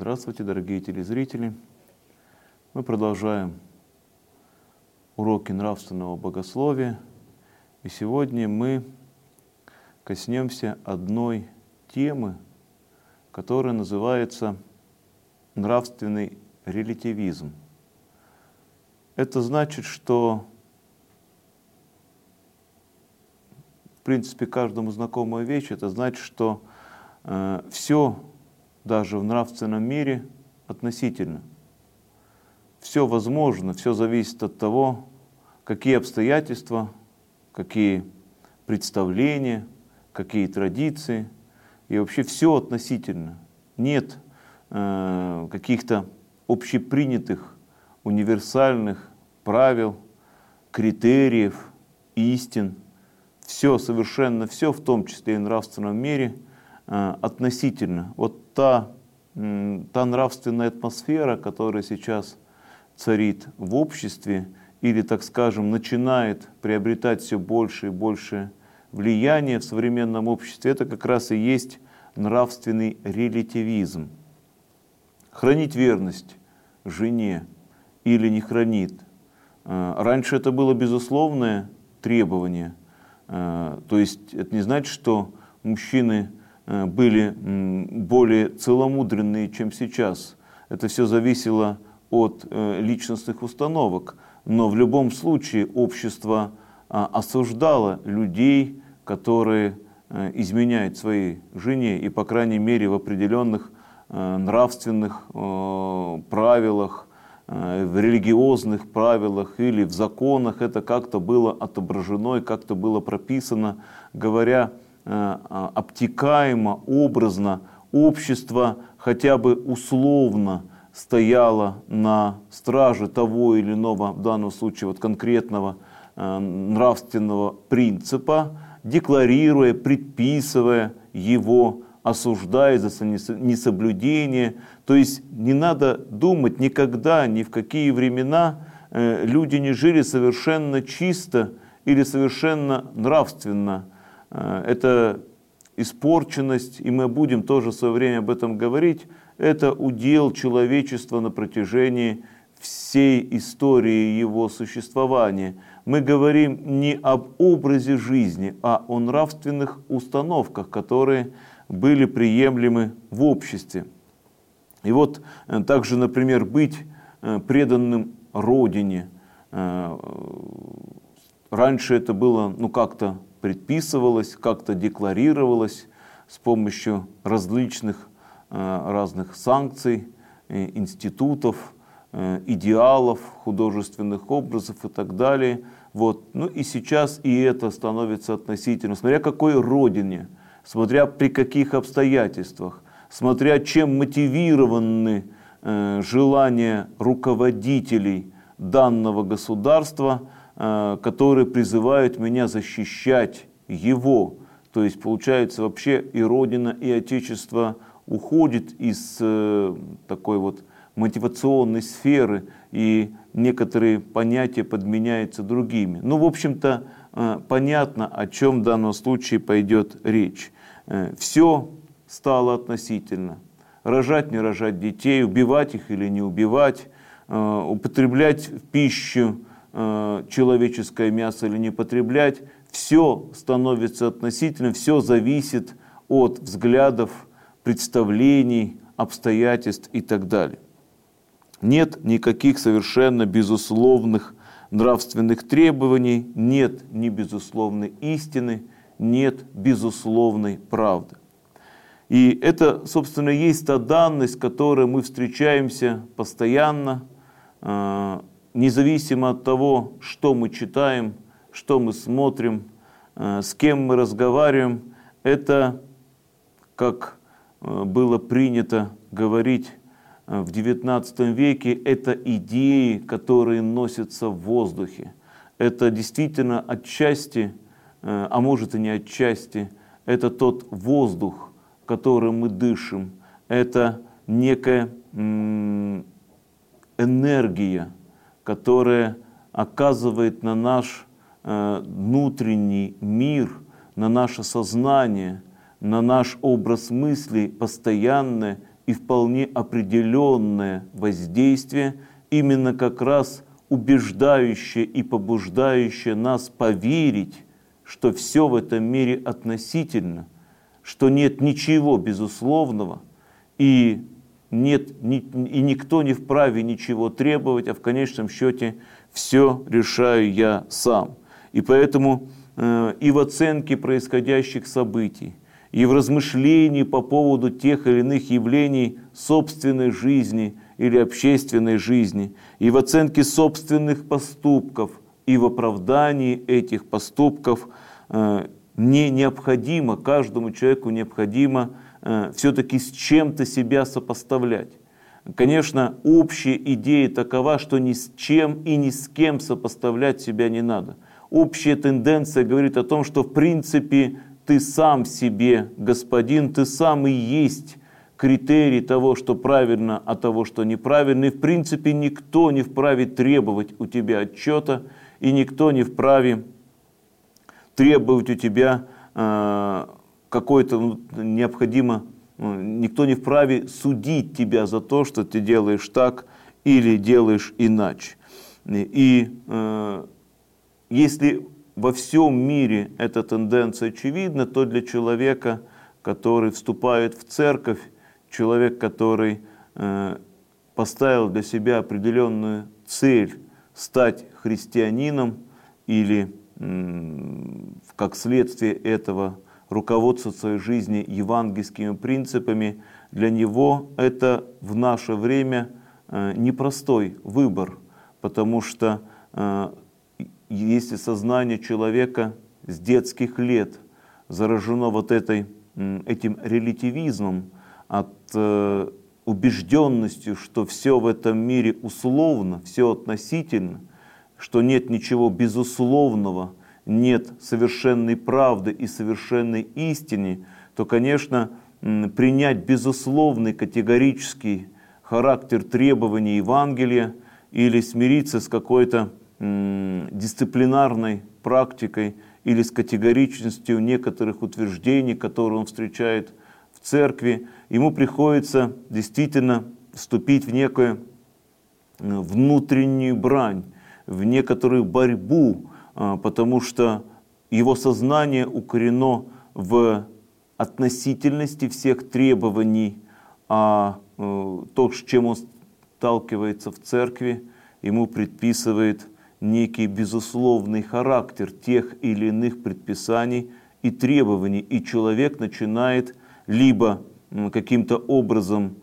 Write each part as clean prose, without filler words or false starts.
Здравствуйте, дорогие телезрители! Мы продолжаем уроки нравственного богословия. И сегодня мы коснемся одной темы, которая называется нравственный релятивизм. Это значит, что в принципе каждому знакомая вещь. Это значит, что все даже в нравственном мире относительно. Все возможно, все зависит от того, какие обстоятельства, какие представления, какие традиции. И вообще все относительно. Нет каких-то общепринятых, универсальных правил, критериев, истин. Все, совершенно все, в том числе и в нравственном мире, относительно. Вот та нравственная атмосфера, которая сейчас царит в обществе, или, так скажем, начинает приобретать все больше и больше влияния в современном обществе, это как раз и есть нравственный релятивизм. Хранить верность жене или не хранит. Раньше это было безусловное требование. То есть это не значит, что мужчины были более целомудренные, чем сейчас. Это все зависело от личностных установок. Но в любом случае общество осуждало людей, которые изменяют своей жене, и, по крайней мере, в определенных нравственных правилах, в религиозных правилах или в законах это как-то было отображено и как-то было прописано, говоря обтекаемо, образно. Общество хотя бы условно стояло на страже того или иного, в данном случае вот конкретного нравственного принципа, декларируя, предписывая его, осуждая за несоблюдение. То есть не надо думать никогда, ни в какие времена люди не жили совершенно чисто или совершенно нравственно. Это испорченность, и мы будем тоже в свое время об этом говорить, это удел человечества на протяжении всей истории его существования. Мы говорим не об образе жизни, а о нравственных установках, которые были приемлемы в обществе. И вот также, например, быть преданным Родине. Раньше это было как-то предписывалось, как-то декларировалось с помощью различных разных санкций, институтов, идеалов, художественных образов и так далее. Вот. Ну и сейчас и это становится относительно, смотря какой родине, смотря при каких обстоятельствах, смотря чем мотивированы желания руководителей данного государства, которые призывают меня защищать его. То есть получается вообще и Родина, и Отечество уходит из такой вот мотивационной сферы, и некоторые понятия подменяются другими. Ну, в общем-то, понятно, о чем в данном случае пойдет речь. Все стало относительно. Рожать, не рожать детей, убивать их или не убивать, употреблять в пищу человеческое мясо или не потреблять, все становится относительно, все зависит от взглядов, представлений, обстоятельств и так далее. Нет никаких совершенно безусловных нравственных требований, нет ни безусловной истины, нет безусловной правды. И это, собственно, есть та данность, с которой мы встречаемся постоянно, независимо от того, что мы читаем, что мы смотрим, с кем мы разговариваем. Это, как было принято говорить в XIX веке, это идеи, которые носятся в воздухе. Это действительно отчасти, а может и не отчасти, это тот воздух, которым мы дышим. Это некая энергия, которая оказывает на наш внутренний мир, на наше сознание, на наш образ мыслей постоянное и вполне определенное воздействие, именно как раз убеждающее и побуждающее нас поверить, что все в этом мире относительно, что нет ничего безусловного, и никто не вправе ничего требовать, а в конечном счете все решаю я сам. И поэтому и в оценке происходящих событий, и в размышлении по поводу тех или иных явлений собственной жизни или общественной жизни, и в оценке собственных поступков, и в оправдании этих поступков мне необходимо, каждому человеку необходимо все-таки с чем-то себя сопоставлять. Конечно, общая идея такова, что ни с чем и ни с кем сопоставлять себя не надо. Общая тенденция говорит о том, что в принципе ты сам себе господин, ты сам и есть критерий того, что правильно, а того, что неправильно. И в принципе никто не вправе требовать у тебя отчета, и никто не вправе требовать у тебя какой-то никто не вправе судить тебя за то, что ты делаешь так или делаешь иначе. И если во всем мире эта тенденция очевидна, то для человека, который вступает в церковь, человек, который поставил для себя определенную цель стать христианином или как следствие этого руководствовать своей жизни евангельскими принципами, для него это в наше время непростой выбор, потому что если сознание человека с детских лет заражено этим релятивизмом, от убежденностью, что все в этом мире условно, все относительно, что нет ничего безусловного, нет совершенной правды и совершенной истины, то, конечно, принять безусловный категорический характер требований Евангелия или смириться с какой-то дисциплинарной практикой или с категоричностью некоторых утверждений, которые он встречает в церкви, ему приходится действительно вступить в некую внутреннюю брань, в некоторую борьбу, потому что его сознание укорено в относительности всех требований, а то, с чем он сталкивается в церкви, ему предписывает некий безусловный характер тех или иных предписаний и требований, и человек начинает либо каким-то образом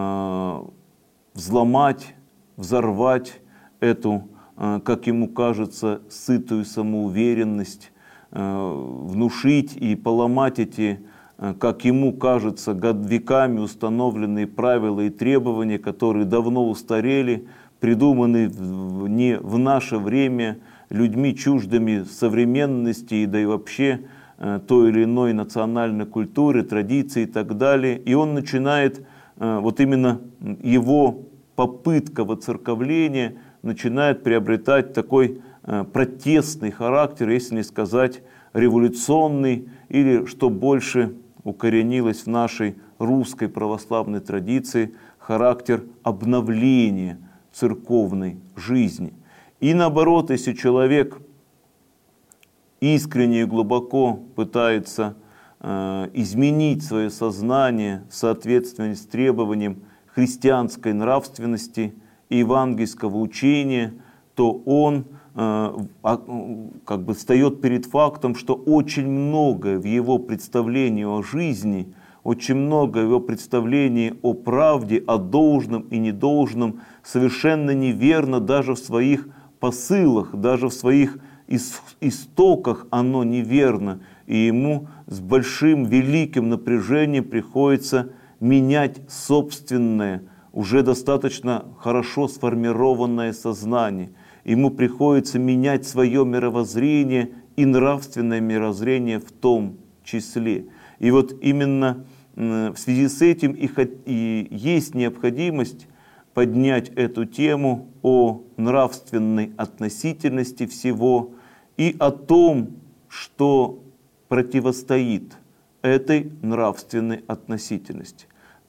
взломать, взорвать эту, как ему кажется, сытую самоуверенность, внушить и поломать эти, как ему кажется, веками установленные правила и требования, которые давно устарели, придуманы не в наше время людьми чуждыми современности, и да и вообще той или иной национальной культуры, традиции и так далее. И он начинает, вот именно его попытка воцерковления начинает приобретать такой протестный характер, если не сказать революционный, или, что больше укоренилось в нашей русской православной традиции, характер обновления церковной жизни. И наоборот, если человек искренне и глубоко пытается изменить свое сознание в соответствии с требованием христианской нравственности и евангельского учения, то он как бы встает перед фактом, что очень многое в его представлении о жизни, очень многое в его представлении о правде, о должном и недолжном совершенно неверно даже в своих посылах, даже в своих истоках оно неверно. И ему с большим, великим напряжением приходится менять собственное, уже достаточно хорошо сформированное сознание. Ему приходится менять свое мировоззрение и нравственное мировоззрение в том числе. И вот именно в связи с этим и есть необходимость поднять эту тему о нравственной относительности всего и о том, что противостоит этой нравственной относительности.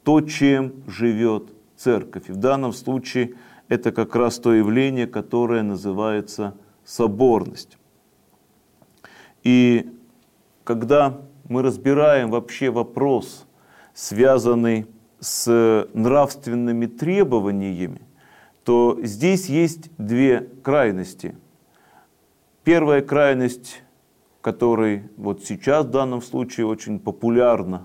то, чем живет церковь. И в данном случае это как раз то явление, которое называется соборность. И когда мы разбираем вообще вопрос, связанный с нравственными требованиями, то здесь есть две крайности. Первая крайность, которая вот сейчас в данном случае очень популярна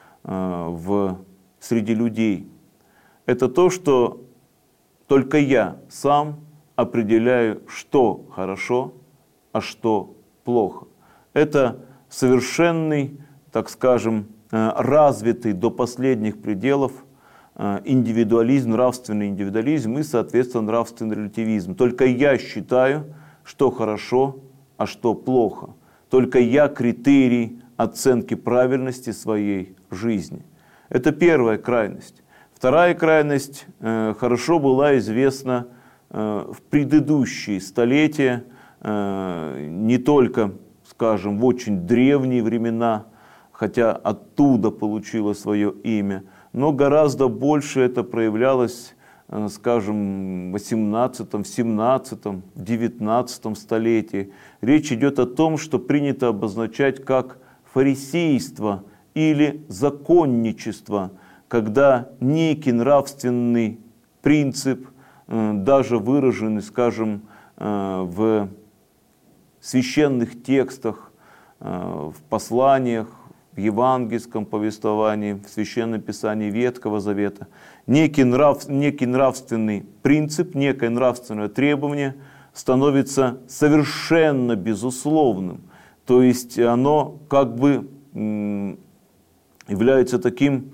среди людей, это то, что только я сам определяю, что хорошо, а что плохо. Это совершенный, так скажем, развитый до последних пределов индивидуализм, нравственный индивидуализм и, соответственно, нравственный релятивизм. Только я считаю, что хорошо, а что плохо. Только я критерий оценки правильности своей жизни. Это первая крайность. Вторая крайность хорошо была известна в предыдущие столетия, не только, скажем, в очень древние времена, хотя оттуда получило свое имя, но гораздо больше это проявлялось, скажем, в 18, 17, 19 столетии. Речь идет о том, что принято обозначать как фарисейство или законничество, когда некий нравственный принцип, даже выраженный, скажем, в священных текстах, в посланиях, в евангельском повествовании, в Священном Писании Ветхого Завета, некий нравственный принцип, некое нравственное требование становится совершенно безусловным. То есть оно как бы является таким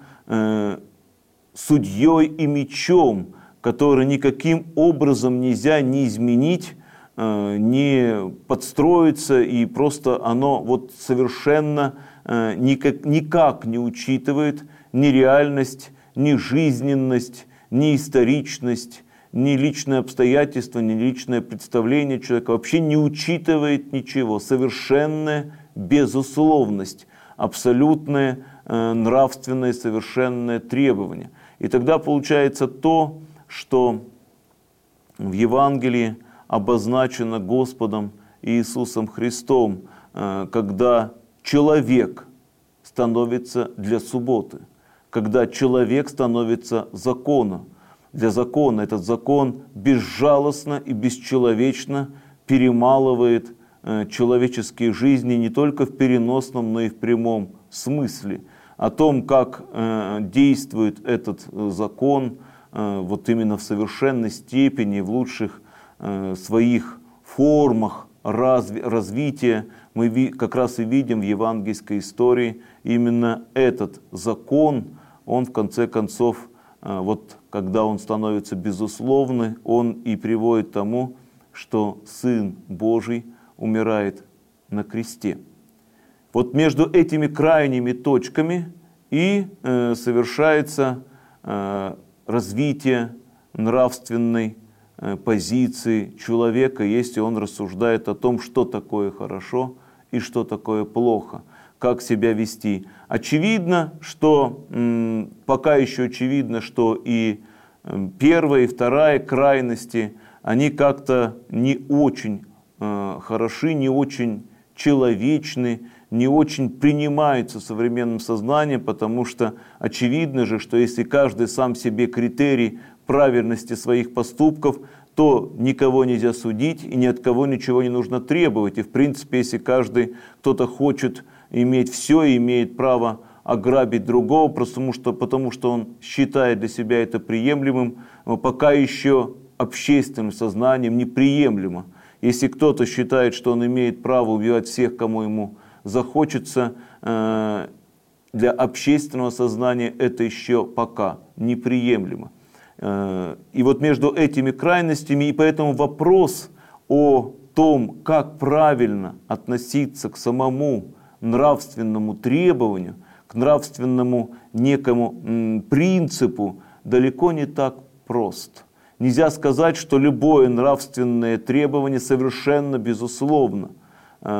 судьей и мечом, который никаким образом нельзя ни изменить, не подстроиться, и просто оно вот совершенно никак не учитывает ни реальность, ни жизненность, ни историчность, ни личные обстоятельства, ни личное представление человека, вообще не учитывает ничего. Совершенная безусловность, абсолютное нравственное совершенное требование. И тогда получается то, что в Евангелии обозначено Господом Иисусом Христом, когда человек становится для субботы, когда человек становится законом. Для закона этот закон безжалостно и бесчеловечно перемалывает человеческие жизни не только в переносном, но и в прямом смысле. О том, как действует этот закон, вот именно в совершенной степени, в лучших своих формах развития, мы как раз и видим в евангельской истории именно этот закон. Он в конце концов, вот когда он становится безусловным, он и приводит к тому, что Сын Божий умирает на кресте. Вот между этими крайними точками и совершается развитие нравственной позиции человека, если он рассуждает о том, что такое хорошо и что такое плохо, как себя вести. Очевидно, что, пока еще очевидно, что и первая, и вторая крайности, они как-то не очень хороши, не очень человечны, не очень принимаются современным сознанием, потому что очевидно же, что если каждый сам себе критерий правильности своих поступков, то никого нельзя судить и ни от кого ничего не нужно требовать. И в принципе, если кто-то хочет иметь все, имеет право ограбить другого, потому что он считает для себя это приемлемым, пока еще общественным сознанием неприемлемо. Если кто-то считает, что он имеет право убивать всех, кому ему захочется, для общественного сознания это еще пока неприемлемо. И вот между этими крайностями, и поэтому вопрос о том, как правильно относиться к самому нравственному требованию, к нравственному некому принципу, далеко не так прост. Нельзя сказать, что любое нравственное требование совершенно безусловно.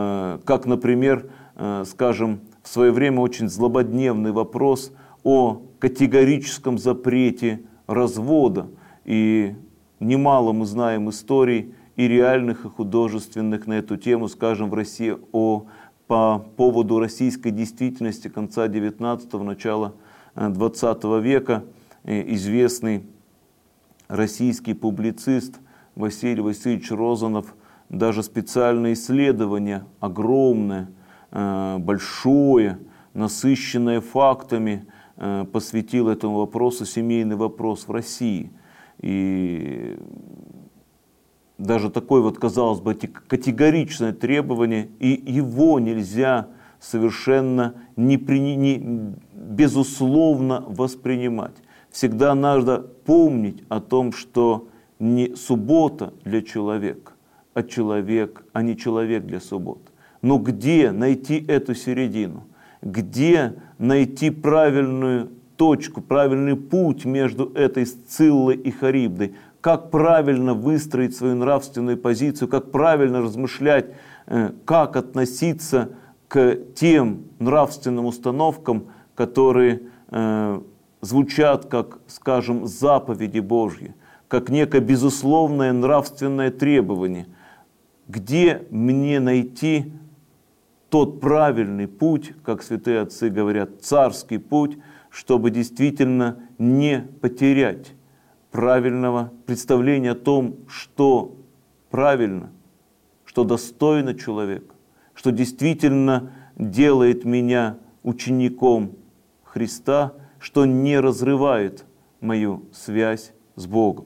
Как, например, скажем, в свое время очень злободневный вопрос о категорическом запрете развода. И немало мы знаем историй и реальных, и художественных на эту тему, скажем, в России по поводу российской действительности конца 19-го, начала 20 века. Известный российский публицист Василий Васильевич Розанов даже специальное исследование, огромное, большое, насыщенное фактами, посвятил этому вопросу, семейный вопрос в России. И даже такое вот, казалось бы, категоричное требование, и его нельзя совершенно безусловно воспринимать. Всегда надо помнить о том, что не суббота для человека, а человек, а не человек для субботы. Но где найти эту середину? Где найти правильную точку, правильный путь между этой Сциллой и Харибдой? Как правильно выстроить свою нравственную позицию, как правильно размышлять, как относиться к тем нравственным установкам, которые звучат как, скажем, заповеди Божьи, как некое безусловное нравственное требование. Где мне найти тот правильный путь, как святые отцы говорят, царский путь, чтобы действительно не потерять правильного представления о том, что правильно, что достойно человека, что действительно делает меня учеником Христа, что не разрывает мою связь с Богом.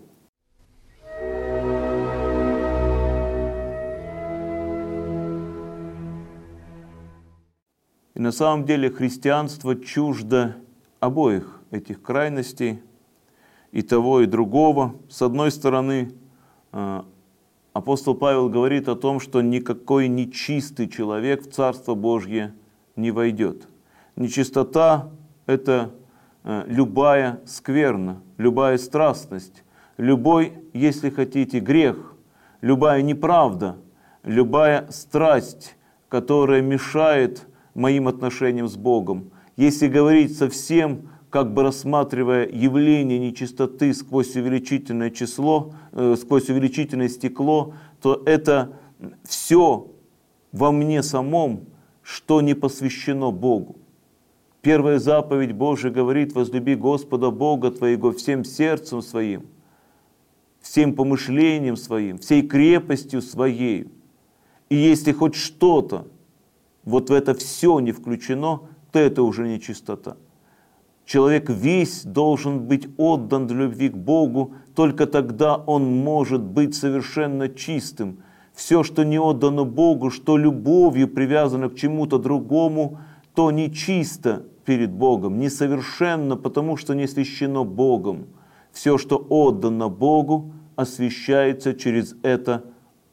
И на самом деле христианство чуждо обоих этих крайностей, и того, и другого. С одной стороны, апостол Павел говорит о том, что никакой нечистый человек в Царство Божье не войдет. Нечистота – это любая скверна, любая страстность, любой, если хотите, грех, любая неправда, любая страсть, которая мешает моим отношениям с Богом. Если говорить совсем, как бы рассматривая явление нечистоты сквозь увеличительное число, сквозь увеличительное стекло, то это все во мне самом, что не посвящено Богу. Первая заповедь Божия говорит: возлюби Господа Бога твоего всем сердцем своим, всем помышлением своим, всей крепостью своей. И если хоть что-то вот в это все не включено, то это уже нечистота. Человек весь должен быть отдан для любви к Богу, только тогда он может быть совершенно чистым. Все, что не отдано Богу, что любовью привязано к чему-то другому, то нечисто перед Богом, несовершенно, потому что не освящено Богом. Все, что отдано Богу, освящается через это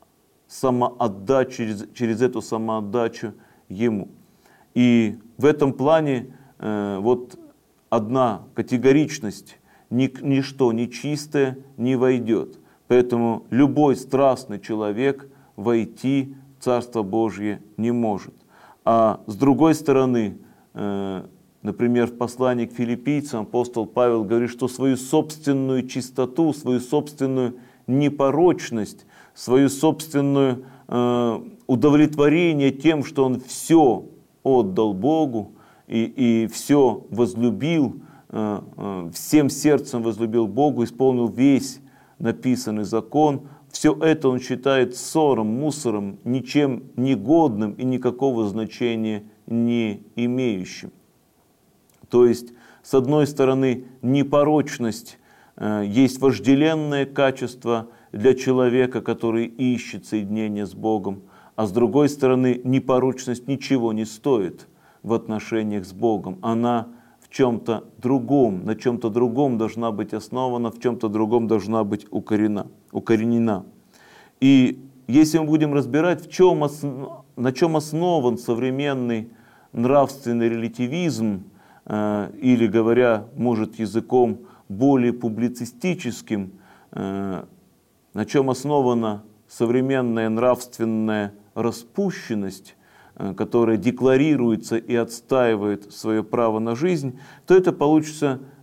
самоотдачу, через эту самоотдачу Ему. И в этом плане вот одна категоричность: ничто нечистое не войдет. Поэтому любой страстный человек войти в Царство Божье не может. А с другой стороны, например, в послании к филиппийцам апостол Павел говорит, что свою собственную чистоту, свою собственную непорочность, свою собственную удовлетворение тем, что он все отдал Богу и все возлюбил, всем сердцем возлюбил Богу, исполнил весь написанный закон, все это он считает ссором, мусором, ничем негодным и никакого значения не имеющим. То есть, с одной стороны, непорочность есть вожделенное качество для человека, который ищет соединение с Богом, а с другой стороны, непорочность ничего не стоит в отношениях с Богом. Она в чем-то другом, на чем-то другом должна быть основана, в чем-то другом должна быть укоренена. И если мы будем разбирать, на чем основан современный нравственный релятивизм, или, говоря, может, языком более публицистическим, на чем основана современная нравственная распущенность, которая декларируется и отстаивает свое право на жизнь, то это получится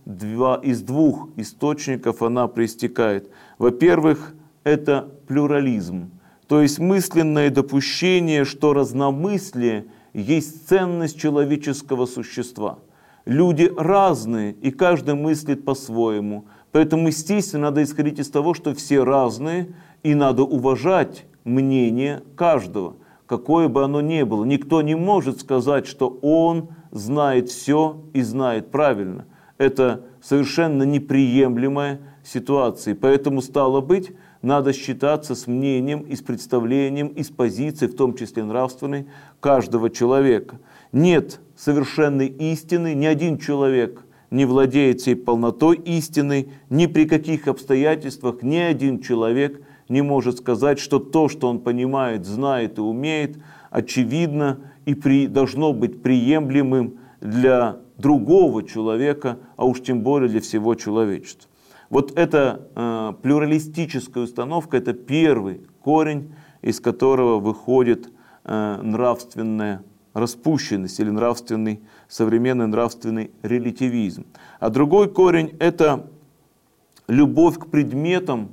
из двух источников она проистекает. Во-первых, это плюрализм, то есть мысленное допущение, что разномыслие есть ценность человеческого существа. Люди разные, и каждый мыслит по-своему. Поэтому, естественно, надо исходить из того, что все разные, и надо уважать мнение каждого, какое бы оно ни было. Никто не может сказать, что он знает все и знает правильно. Это совершенно неприемлемая ситуация. Поэтому, стало быть, надо считаться с мнением и с представлением, и с позицией, в том числе нравственной, каждого человека. Нет совершенной истины, ни один человек не владеет всей полнотой истины, ни при каких обстоятельствах ни один человек не может сказать, что то, что он понимает, знает и умеет, очевидно и должно быть приемлемым для другого человека, а уж тем более для всего человечества. Вот эта плюралистическая установка – это первый корень, из которого выходит нравственная распущенность или современный нравственный релятивизм. А другой корень – это любовь к предметам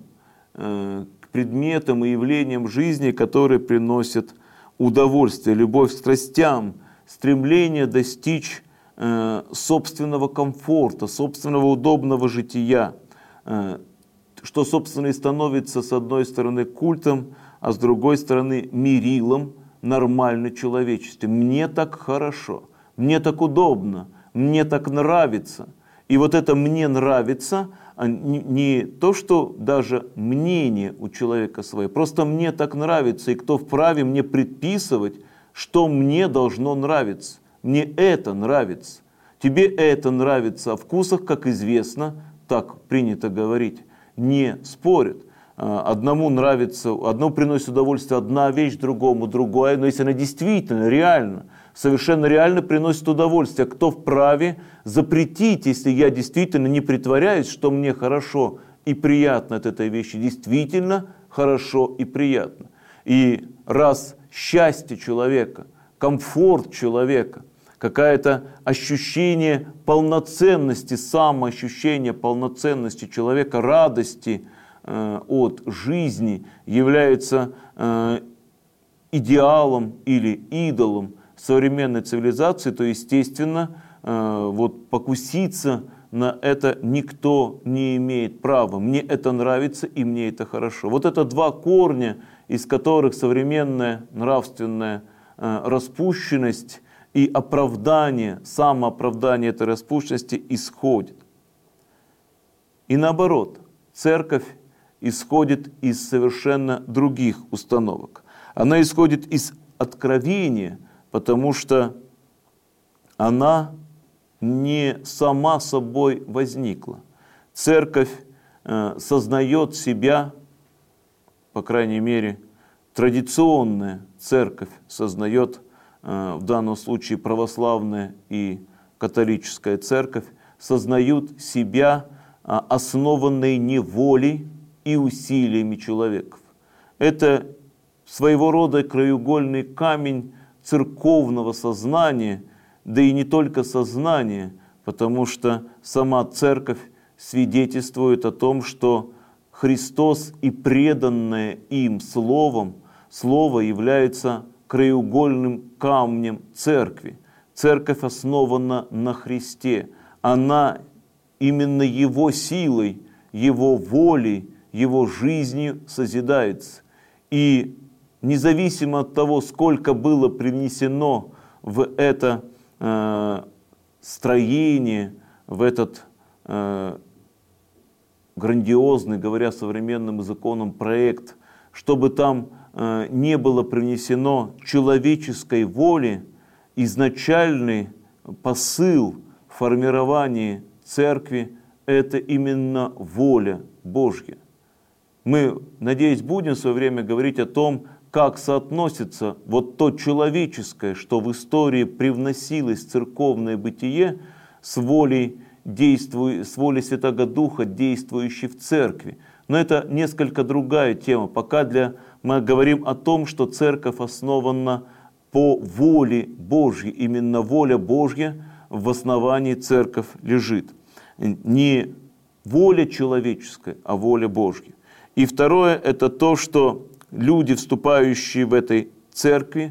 и явлениям жизни, которые приносят удовольствие, любовь к страстям, стремление достичь собственного комфорта, собственного удобного жития, что, собственно, и становится, с одной стороны, культом, а с другой стороны, мерилом нормальной человечности. Мне так хорошо, мне так удобно, мне так нравится. И вот это «мне нравится» не то, что даже мнение у человека свое, просто мне так нравится, и кто вправе мне предписывать, что мне должно нравиться. Мне это нравится, тебе это нравится. О вкусах, как известно, так принято говорить, не спорят. Одному нравится, одному приносит удовольствие одна вещь, другому другая, но если она действительно, реально, совершенно реально приносит удовольствие, кто вправе запретить, если я действительно не притворяюсь, что мне хорошо и приятно от этой вещи, действительно хорошо и приятно. И раз счастье человека, комфорт человека, какое-то ощущение полноценности, самоощущение полноценности человека, радости от жизни является идеалом или идолом современной цивилизации, то, естественно, вот покуситься на это никто не имеет права. Мне это нравится и мне это хорошо. Вот это два корня, из которых современная нравственная распущенность и оправдание, самооправдание этой распущенности исходит. И наоборот, церковь исходит из совершенно других установок. Она исходит из откровения, потому что она не сама собой возникла. Церковь сознает себя, по крайней мере, традиционная церковь сознает, в данном случае православная и католическая церковь, сознают себя основанной не волей и усилиями человеков. Это своего рода краеугольный камень церковного сознания, да и не только сознания, потому что сама церковь свидетельствует о том, что Христос и преданное им Слово является краеугольным камнем церкви. Церковь основана на Христе. Она именно Его силой, Его волей, Его жизнью созидается. И независимо от того, сколько было привнесено в это строение, в этот грандиозный, говоря современным языком, проект, чтобы там не было привнесено человеческой воли, изначальный посыл формирования церкви – это именно воля Божья. Мы, надеюсь, будем в свое время говорить о том, как соотносится вот то человеческое, что в истории привносилось в церковное бытие, с волей Святого Духа, действующей в церкви. Но это несколько другая тема. Пока мы говорим о том, что церковь основана по воле Божьей. Именно воля Божья в основании церковь лежит. не воля человеческая, а воля Божья. И второе, это то, что люди, вступающие в эту церковь,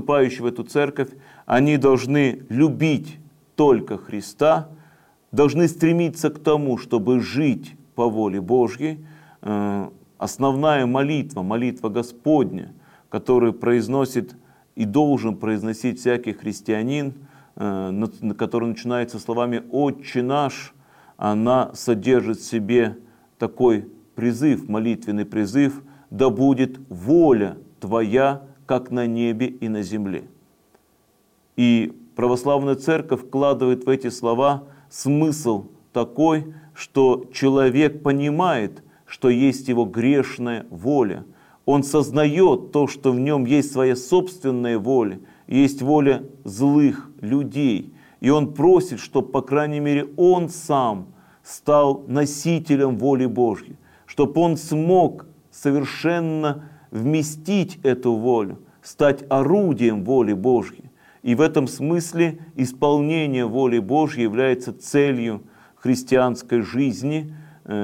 они должны любить только Христа, должны стремиться к тому, чтобы жить по воле Божьей. Основная молитва, молитва Господня, которую произносит и должен произносить всякий христианин, который начинается словами «Отче наш», она содержит в себе такой призыв, молитвенный призыв: «Да будет воля Твоя, как на небе и на земле». И православная церковь вкладывает в эти слова смысл такой, что человек понимает, что есть его грешная воля. Он сознает то, что в нем есть своя собственная воля, есть воля злых людей. И он просит, чтобы, по крайней мере, он сам стал носителем воли Божьей, чтобы он смог совершенно вместить эту волю, стать орудием воли Божьей. И в этом смысле исполнение воли Божьей является целью христианской жизни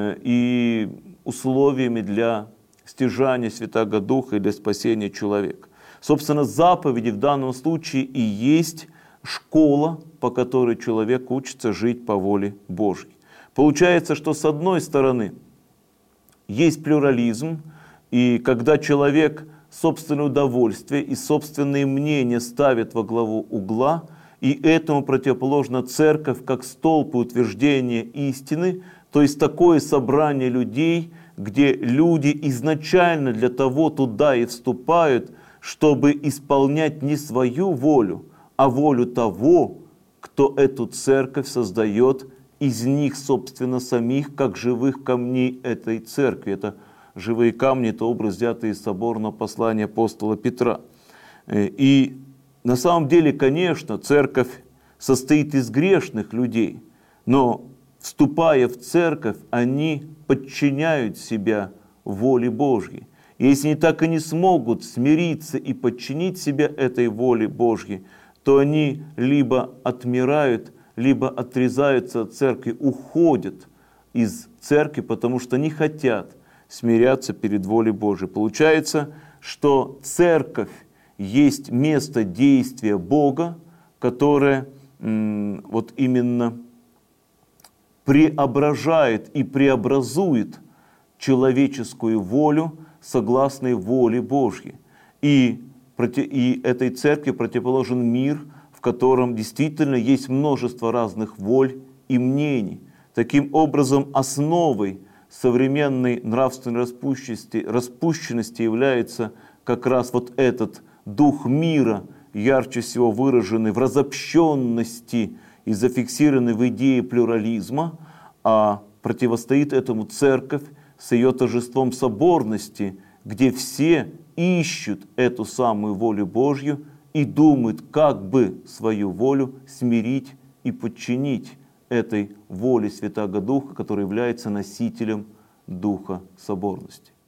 и условиями для стяжания Святаго Духа и для спасения человека. Собственно, заповеди в данном случае и есть школа, по которой человек учится жить по воле Божьей. Получается, что с одной стороны есть плюрализм, и когда человек собственное удовольствие и собственные мнения ставит во главу угла, и этому противоположна церковь как столб утверждения истины, то есть такое собрание людей, где люди изначально для того туда и вступают, чтобы исполнять не свою волю, а волю того, кто эту церковь создает из них, собственно, самих, как живых камней этой церкви. Это живые камни — это образ, взятый из соборного послания апостола Петра. И на самом деле, конечно, церковь состоит из грешных людей, но, вступая в церковь, они подчиняют себя воле Божьей. И если они так и не смогут смириться и подчинить себя этой воле Божьей, то они либо отмирают, либо отрезаются от церкви, уходят из церкви, потому что не хотят смиряться перед волей Божией. Получается, что церковь есть место действия Бога, которое вот именно преображает и преобразует человеческую волю согласно воле Божьей. И этой церкви противоположен мир, в котором действительно есть множество разных воль и мнений. Таким образом, основой современной нравственной распущенности является как раз вот этот дух мира, ярче всего выраженный в разобщенности и зафиксированный в идее плюрализма, а противостоит этому церковь с ее торжеством соборности, где все ищут эту самую волю Божью и думают, как бы свою волю смирить и подчинить этой воле Святаго Духа, который является носителем Духа соборности.